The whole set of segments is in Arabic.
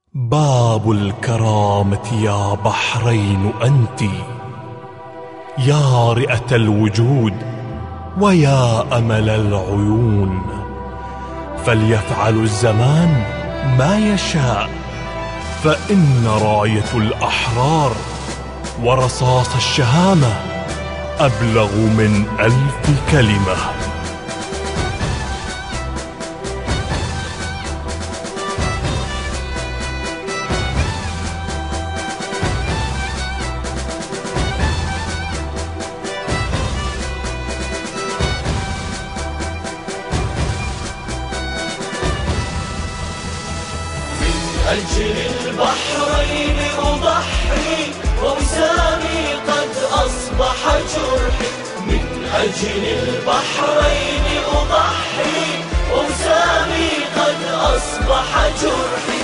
باب الكرامة يا بحرين أنت، يا رئة الوجود ويا أمل العيون. فليفعل الزمان ما يشاء، فإن راية الأحرار ورصاص الشهامة أبلغ من 1000 كلمة. أجل البحرين أضحي ووسامي قد أصبح جرحي. من أجل البحرين أضحي ووسامي قد أصبح جرحي.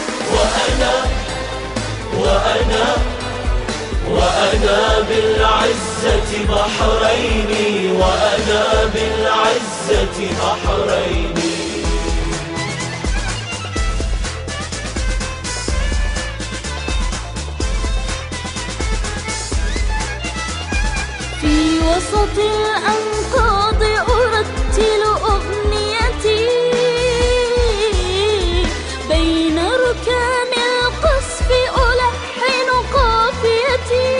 وأنا بالعزة بحريني، وأنا بالعزة بحريني. في وسط الأنقاض أرتل أغنيتي، بين ركام القصف ألحن قافيتي.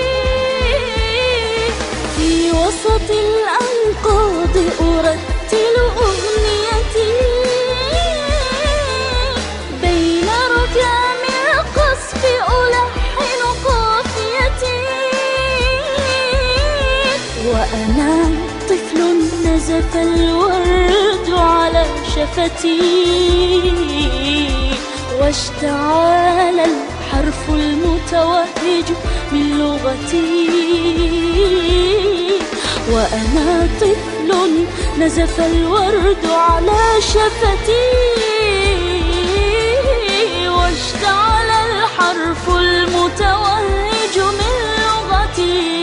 في وسط الأنقاض أرتل أغنيتي، بين ركام القصف ألحن قافيتي. وأنا طفل نزف الورد على شفتي، واشتعل الحرف المتوهج من لغتي. وأنا طفل نزف الورد على شفتي، واشتعل الحرف المتوهج من لغتي.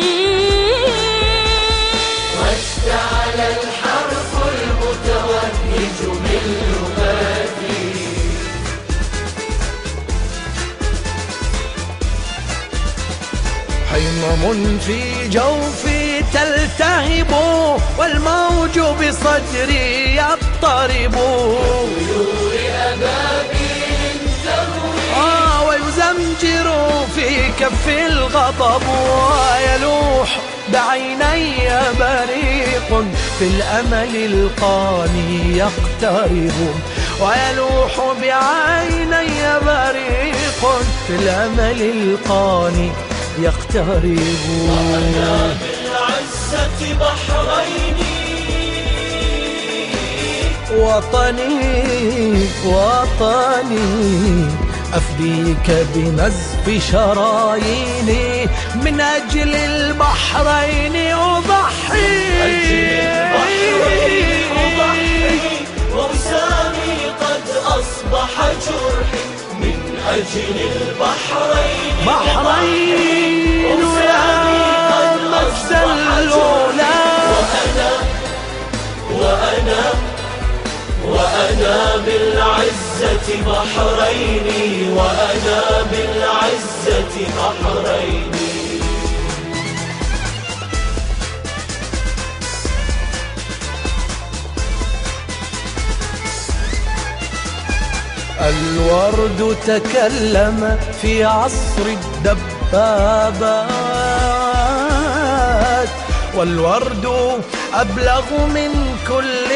واشتعل الحرف المتوهج من لغتي. حمم في جوفي تلتهب، والموج بصدري يضطرب. طيور أبابيل تروي، ويزمجر في كف الغضب. ويلوح بعيني بريق في الأمل القاني يقترب. ويلوح بعيني بريق في الأمل القاني يقترب. وأنا بالعزة بحريني. وطني أفديك بنزف شراييني، من أجل البحرين أضحي. ووسامي قد أصبح جرحي. من أجل البحرين ووسامي قد أصبح جرحي. وأنا بالعزة بحريني، وأنا بالعزة بحريني. الورد تكلم في عصر الدبابات، والورد أبلغ من كل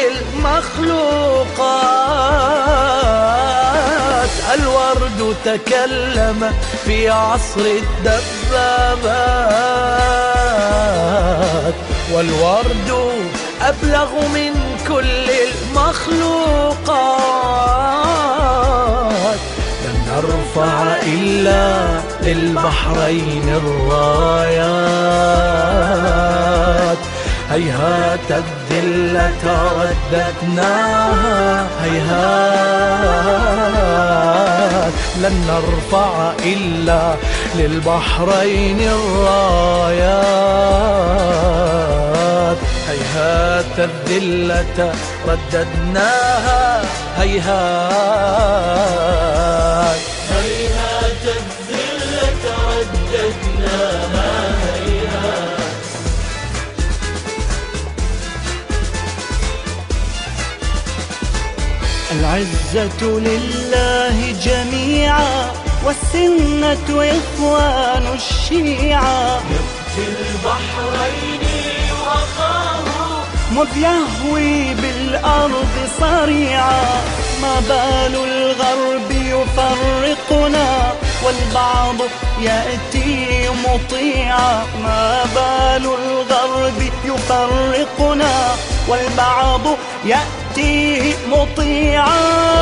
المخلوقات. الورد تكلم في عصر الدبابات، والورد أبلغ من كل المخلوقات. لن نرفع إلا للبحرين الرايات. هيهات الذلة رددناها، هيهات. لن نرفع إلا للبحرين الرايات. هيهات الذلة رددناها، هيهات. العزة لله جميعا، والسنة إخوان الشيعة. يبكي البحرين وأخاه مذ يهوي بالأرض صريعا، ما بال الغرب يفرقنا والبعض يأتي مطيعا. ما بال الغرب يفرقنا والبعض يأتي مطيعا.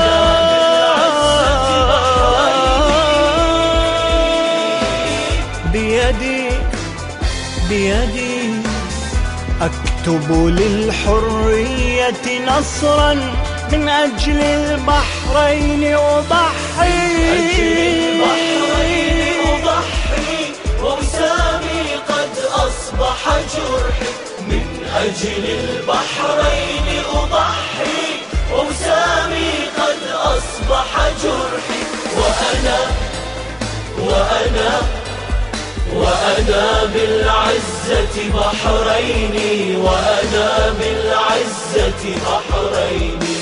بيدي أكتب للحرية نصرا، من أجل البحرين أضحي. ووسامي قد أصبح جرحي، من أجل البحرين أضحي. ووسامي قد أصبح جرحي، وأنا بالعزة بحريني، وأنا بالعزة بحريني.